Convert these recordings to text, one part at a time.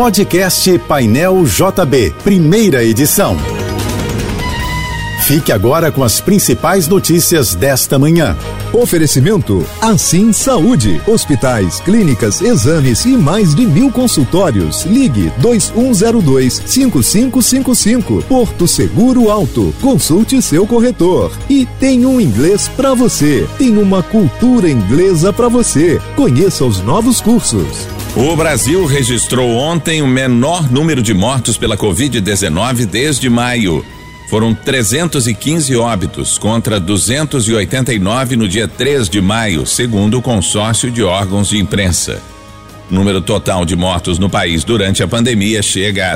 Podcast Painel JB, primeira edição. Fique agora com as principais notícias desta manhã. Oferecimento Assim Saúde, hospitais, clínicas, exames e mais de 1000 consultórios. Ligue 2102-5555. Porto Seguro Alto, consulte seu corretor. E tem um inglês para você, tem uma cultura inglesa para você. Conheça os novos cursos. O Brasil registrou ontem o menor número de mortos pela Covid-19 desde maio. Foram 315 óbitos contra 289 no dia 3 de maio, segundo o consórcio de órgãos de imprensa. O número total de mortos no país durante a pandemia chega a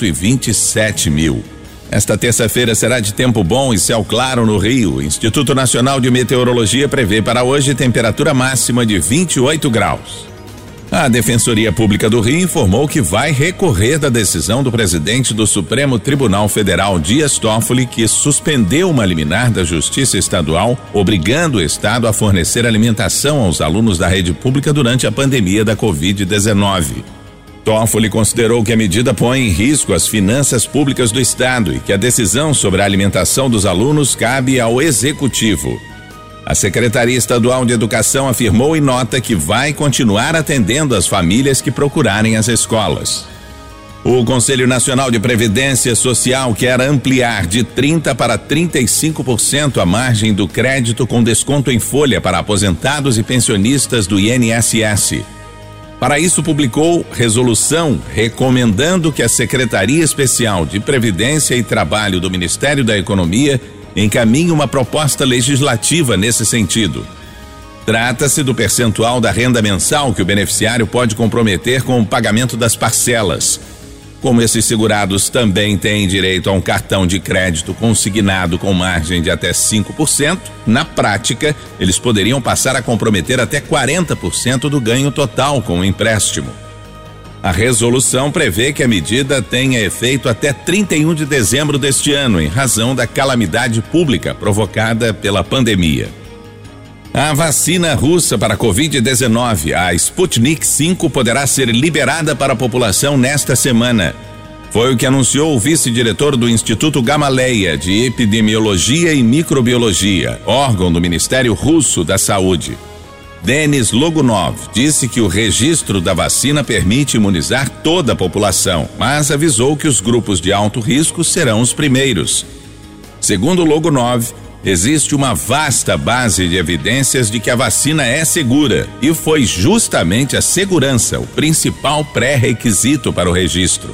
127 mil. Esta terça-feira será de tempo bom e céu claro no Rio. O Instituto Nacional de Meteorologia prevê para hoje temperatura máxima de 28 graus. A Defensoria Pública do Rio informou que vai recorrer da decisão do presidente do Supremo Tribunal Federal, Dias Toffoli, que suspendeu uma liminar da Justiça Estadual, obrigando o Estado a fornecer alimentação aos alunos da rede pública durante a pandemia da Covid-19. Toffoli considerou que a medida põe em risco as finanças públicas do Estado e que a decisão sobre a alimentação dos alunos cabe ao Executivo. A Secretaria Estadual de Educação afirmou em nota que vai continuar atendendo as famílias que procurarem as escolas. O Conselho Nacional de Previdência Social quer ampliar de 30% para 35% a margem do crédito com desconto em folha para aposentados e pensionistas do INSS. Para isso, publicou resolução recomendando que a Secretaria Especial de Previdência e Trabalho do Ministério da Economia encaminha uma proposta legislativa nesse sentido. Trata-se do percentual da renda mensal que o beneficiário pode comprometer com o pagamento das parcelas. Como esses segurados também têm direito a um cartão de crédito consignado com margem de até 5%, na prática, eles poderiam passar a comprometer até 40% do ganho total com o empréstimo. A resolução prevê que a medida tenha efeito até 31 de dezembro deste ano, em razão da calamidade pública provocada pela pandemia. A vacina russa para a Covid-19, a Sputnik V, poderá ser liberada para a população nesta semana. Foi o que anunciou o vice-diretor do Instituto Gamaleya de Epidemiologia e Microbiologia, órgão do Ministério Russo da Saúde. Denis Logunov disse que o registro da vacina permite imunizar toda a população, mas avisou que os grupos de alto risco serão os primeiros. Segundo Logunov, existe uma vasta base de evidências de que a vacina é segura e foi justamente a segurança o principal pré-requisito para o registro.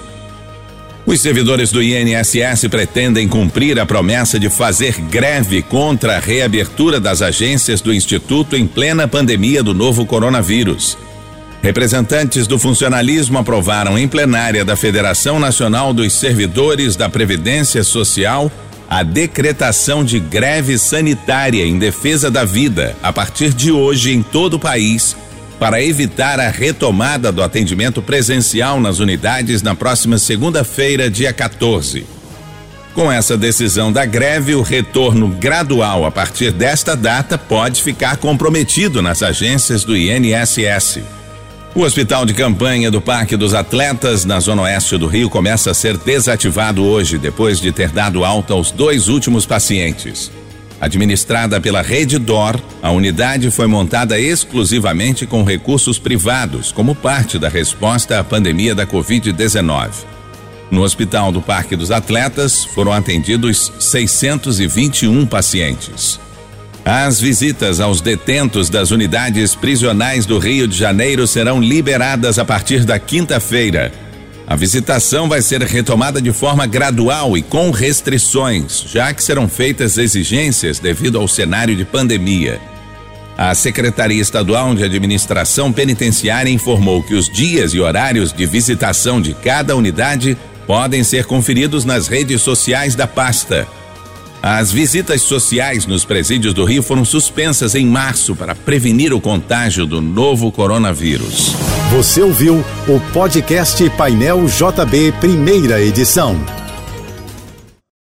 Os servidores do INSS pretendem cumprir a promessa de fazer greve contra a reabertura das agências do Instituto em plena pandemia do novo coronavírus. Representantes do funcionalismo aprovaram em plenária da Federação Nacional dos Servidores da Previdência Social a decretação de greve sanitária em defesa da vida a partir de hoje em todo o país, para evitar a retomada do atendimento presencial nas unidades na próxima segunda-feira, dia 14. Com essa decisão da greve, o retorno gradual a partir desta data pode ficar comprometido nas agências do INSS. O hospital de campanha do Parque dos Atletas, na zona oeste do Rio, começa a ser desativado hoje, depois de ter dado alta aos 2 últimos pacientes. Administrada pela Rede DOR, a unidade foi montada exclusivamente com recursos privados, como parte da resposta à pandemia da Covid-19. No Hospital do Parque dos Atletas, foram atendidos 621 pacientes. As visitas aos detentos das unidades prisionais do Rio de Janeiro serão liberadas a partir da quinta-feira. A visitação vai ser retomada de forma gradual e com restrições, já que serão feitas exigências devido ao cenário de pandemia. A Secretaria Estadual de Administração Penitenciária informou que os dias e horários de visitação de cada unidade podem ser conferidos nas redes sociais da pasta. As visitas sociais nos presídios do Rio foram suspensas em março para prevenir o contágio do novo coronavírus. Você ouviu o podcast Painel JB, primeira edição.